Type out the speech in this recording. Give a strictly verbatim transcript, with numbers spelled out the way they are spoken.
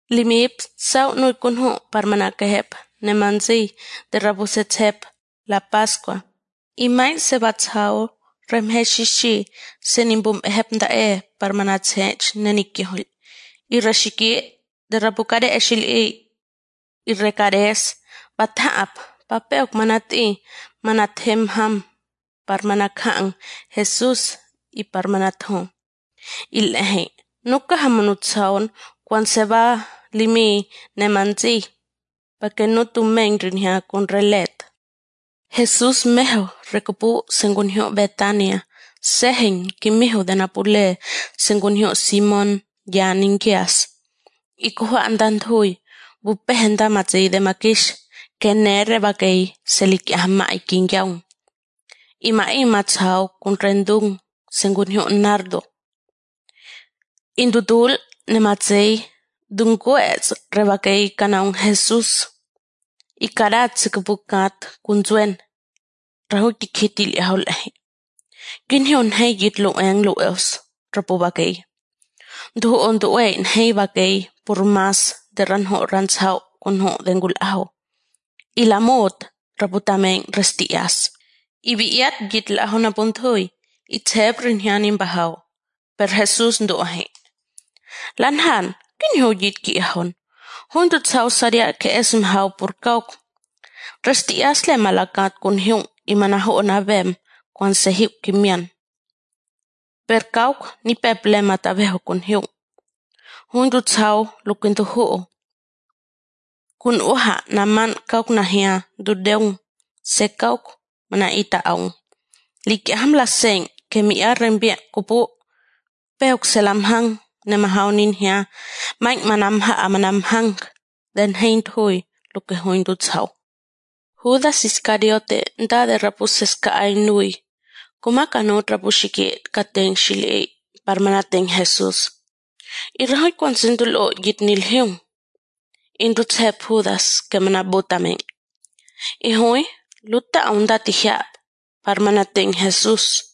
Limip sau nui kunhu parmanakehep nemanzi de rabusetep la Pascua. Imai sebatsao remheshishi senimbum ehep ndae parmanatsech nenikihul. Irashiki de rabukade eshili irrekares batap papeok manati manathemham parmanakang Jesus y parmanathon. Ilehe nuka hamanutsaon cuan se va limi nemanzi pa que no tumen rinha con relet. Jesus meho recupu sengunhio Betania sehen kimiho de Napule sengunhio Simon yaninkias. Ikuha andanthui bupehenda matzi de makish que nere bakei selik ahma ikingyang. Ima ima tsao kun rendung sengunhio nardo. Indudul nematzei dunguets rebakei kanaun Jesus. Ikarat sikabukat kunzuen rahuki kitil yahulehi. Ginhion hei yitlu eng lueos rapubakei. Duhu onduwe hei bakei por mas de ranho ranzao kunho dengul aho. Ilamot raputamen restias. Ibiat yitl aho na punthui iteb rinhianin bahao. Per Jesus nduahe. Lanhan, ginho yitki ahon. Hundu tsao saria ke esm hao por kauk. Restias le malakat kun hiung imanaho na bem kwan sehip kimian. Per kauk ni peple matabeho kun hiung. Hundu tsao lukintu huo. Kun uha naman kauk nahia dudeung se kauk mana ita aung. Liki hamla seng ke mia rembia kupu peok selamhang nemahau ninhia maik manamha amanamhang den heint hui luke hundu tsao. Judas Iscariote nda de rapuseska ainui. Kumaka no rapushiki katen shili parmanaten Jesus. Irahoy kwan sendulo yitnil hiung. Indutsep Judas ke manabutamen. Ihoy luta aunda tihya parmanaten Jesus.